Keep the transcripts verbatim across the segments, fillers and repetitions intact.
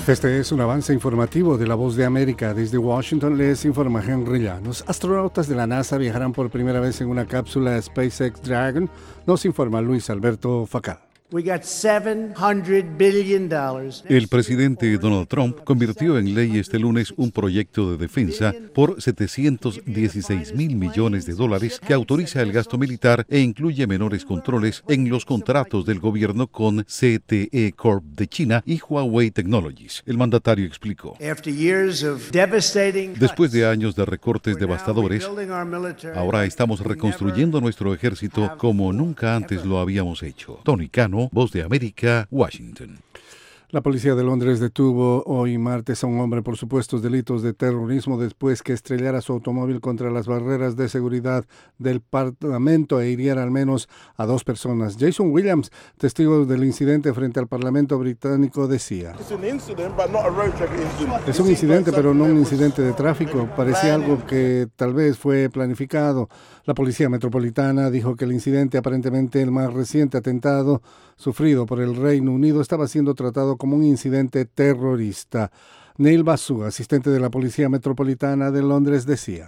Este es un avance informativo de La Voz de América. Desde Washington les informa Henry Llanos. Astronautas de la NASA viajarán por primera vez en una cápsula SpaceX Dragon, nos informa Luis Alberto Facal. El presidente Donald Trump convirtió en ley este lunes un proyecto de defensa por setecientos dieciséis mil millones de dólares que autoriza el gasto militar e incluye menores controles en los contratos del gobierno con C T E Corp de China y Huawei Technologies. El mandatario explicó: después de años de recortes devastadores, ahora estamos reconstruyendo nuestro ejército como nunca antes lo habíamos hecho. Tony Cano, Voz de América, Washington. La policía de Londres detuvo hoy martes a un hombre por supuestos delitos de terrorismo después que estrellara su automóvil contra las barreras de seguridad del Parlamento e hiriera al menos a dos personas. Jason Williams, testigo del incidente frente al Parlamento británico, decía: es un incidente, pero no un incidente de tráfico. Parecía algo que tal vez fue planificado. La policía metropolitana dijo que el incidente, aparentemente el más reciente atentado sufrido por el Reino Unido, estaba siendo tratado como un incidente terrorista. Neil Basu, asistente de la Policía Metropolitana de Londres, decía: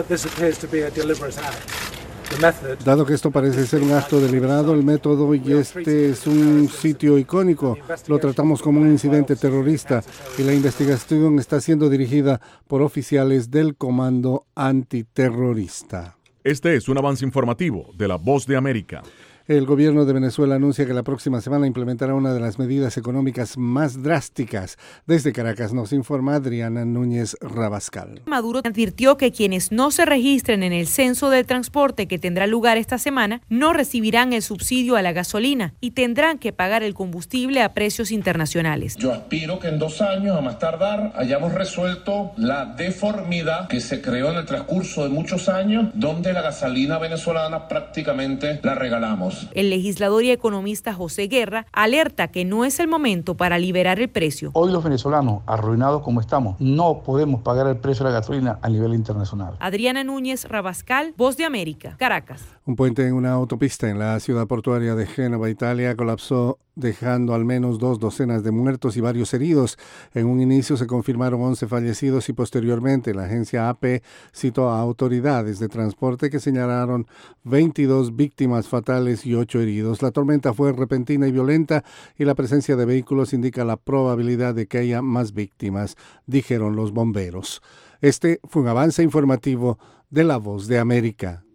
dado que esto parece ser un acto deliberado, el método y este es un sitio icónico, lo tratamos como un incidente terrorista y la investigación está siendo dirigida por oficiales del Comando Antiterrorista. Este es un avance informativo de La Voz de América. El gobierno de Venezuela anuncia que la próxima semana implementará una de las medidas económicas más drásticas. Desde Caracas nos informa Adriana Núñez Rabascal. Maduro advirtió que quienes no se registren en el censo de transporte que tendrá lugar esta semana no recibirán el subsidio a la gasolina y tendrán que pagar el combustible a precios internacionales. Yo aspiro que en dos años, a más tardar, hayamos resuelto la deformidad que se creó en el transcurso de muchos años, donde la gasolina venezolana prácticamente la regalamos. El legislador y economista José Guerra alerta que no es el momento para liberar el precio. Hoy los venezolanos, arruinados como estamos, no podemos pagar el precio de la gasolina a nivel internacional. Adriana Núñez Rabascal, Voz de América, Caracas. Un puente en una autopista en la ciudad portuaria de Génova, Italia, colapsó, dejando al menos dos docenas de muertos y varios heridos. En un inicio se confirmaron once fallecidos y posteriormente la agencia A P citó a autoridades de transporte que señalaron veintidós víctimas fatales y ocho heridos. La tormenta fue repentina y violenta y la presencia de vehículos indica la probabilidad de que haya más víctimas, dijeron los bomberos. Este fue un avance informativo de La Voz de América.